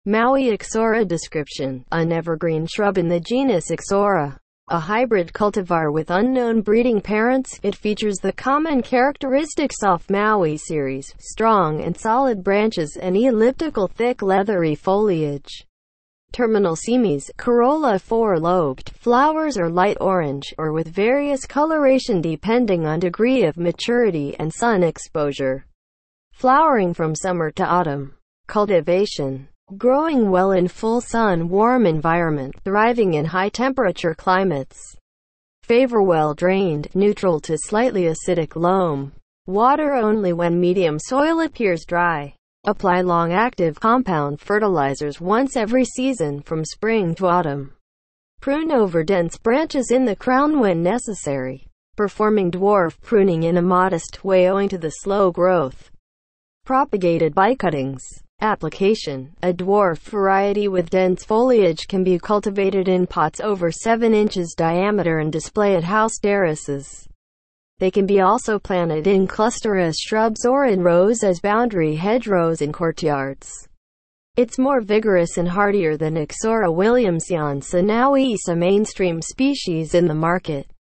Maui Ixora description: an evergreen shrub in the genus Ixora. A hybrid cultivar with unknown breeding parents, it features the common characteristics of Maui series, strong and solid branches and elliptical thick leathery foliage. Terminal semis, corolla four-lobed, flowers are light orange, or with various coloration depending on degree of maturity and sun exposure. Flowering from summer to autumn. Cultivation: growing well in full sun warm environment, thriving in high temperature climates. Favor well-drained, neutral to slightly acidic loam. Water only when medium soil appears dry. Apply long-active compound fertilizers once every season from spring to autumn. Prune over dense branches in the crown when necessary, performing dwarf pruning in a modest way owing to the slow growth. Propagated by cuttings. Application: a dwarf variety with dense foliage can be cultivated in pots over 7 inches diameter and display at house terraces. They can be also planted in cluster as shrubs or in rows as boundary hedgerows in courtyards. It's more vigorous and hardier than Ixora williamsiana, now a mainstream species in the market.